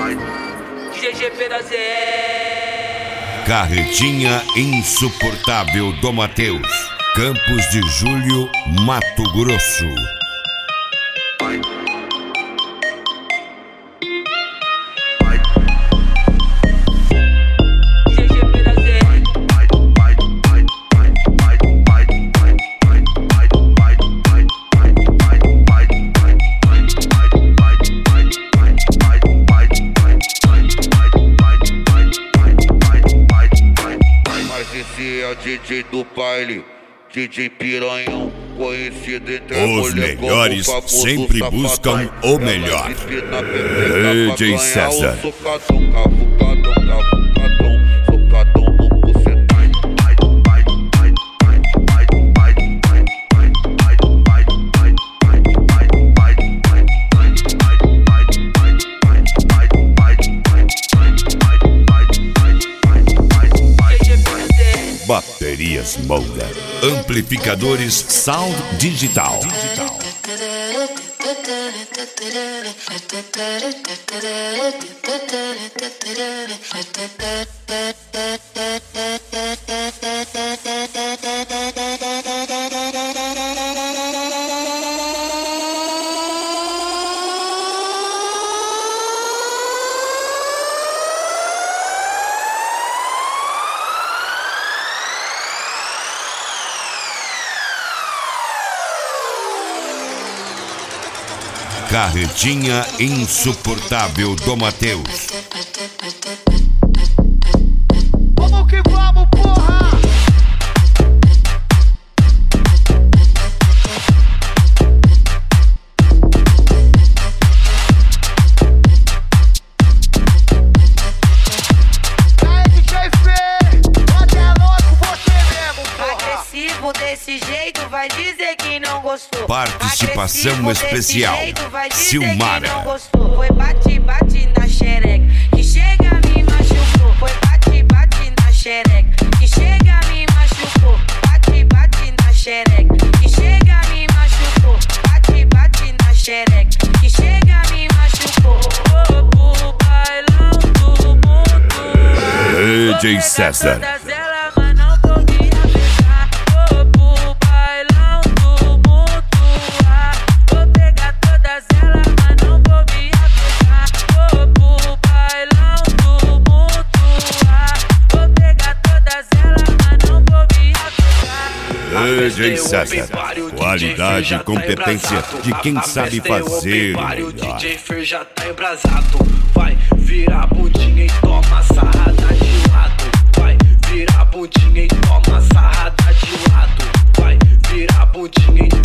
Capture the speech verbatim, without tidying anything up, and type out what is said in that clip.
G G P da Z E. Carretinha insuportável do Mateus, Campos de Julho, Mato Grosso. Esse é o D J do baile, D J Piranhão, conhecido entre os melhores sempre buscam o melhor. D J César. Socadão, cavucadão, cavucadão, socadão no bucetão. Baterias Moura, amplificadores Sound Digital. Digital. Carretinha insuportável do Mateus. Vamos que vamos, porra! Aí, D J Fê, pode é louco você mesmo, porra! Agressivo desse jeito, vai dizer que não gostou. Participação Agressivo especial, desse jeito, vai dizer Silmara. que não gostou. Foi bate, bate na xereca, que chega me machucou. Foi bate, bate na xereca, que chega me machucou. Bate, bate na xereca, que chega me machucou. Bate, bate na xereca, que chega me machucou. O bailão do mundo. D J César. D J César, qualidade e competência de quem sabe fazer o melhor. D J Fer já tá embrasado. Vai virar bundinha e toma sarrada de lado. Vai virar bundinha e toma sarrada de lado. Vai virar bundinha e